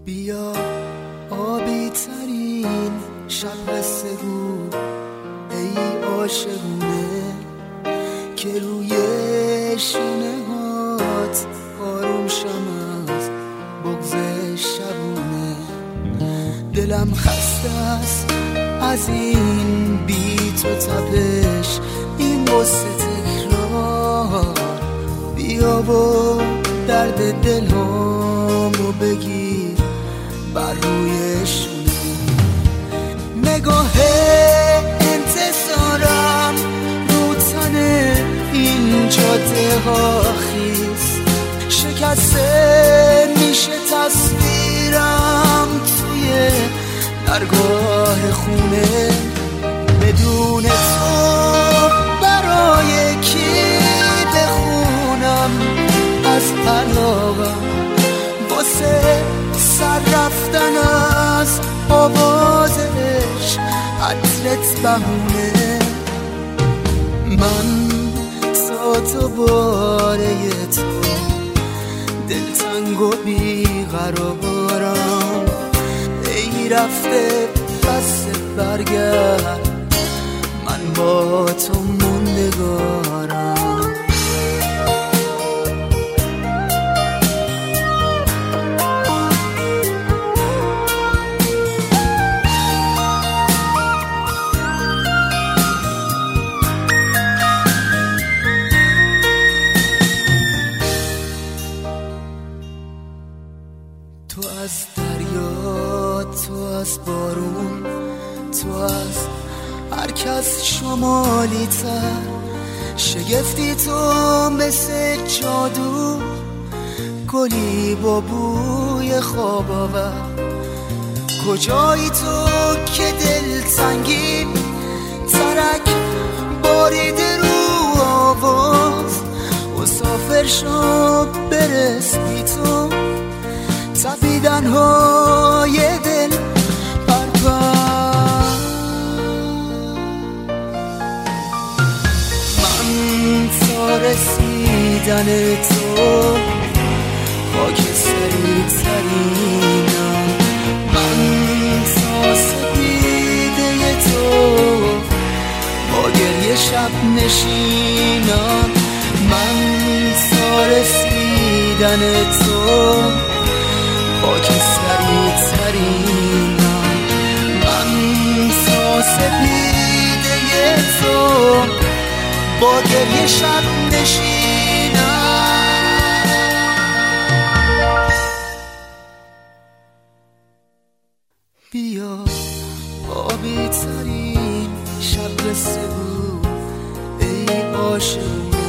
بیا آبی ترین شب قصه گو ای عاشقونه که روی شونه هات آروم شم از بغض شبونه. دلم خسته است از این بیت و تپش، این قصه تکرار. بیا و درد دلامو بگیر بر روی شونه. نگاه انتظارم رو تن این جاده ها خیست، شکسته میشه تصویرم توی درگاه خونه. بدون تو برای کی بخونم از علاقم، واسه سر رفتن از آوازش عطرت بهونه. من تا تو باره تو دلتنگ و بیقرارم، ای رفته پس برگرد من با تو موندگارم. تو از دریا، تو از بارون، تو از هر کس شمالی تر، شگفتی تو مثل جادو، گلی با بوی خواب آور. کجایی تو که دلتنگی ترک باریده رو آواز، مسافر شو برس بی تو تپیدن های دل پرپر. من تا رسیدن تو خاک سری ترینم، من تا سپیده تو با گریه شب نشینم. من تا رسیدن تو خاک سری ترینم، من تا سپیده تو با گریه شب نشینم. بیا آبی ترین شب قصه گو ای عاشقونه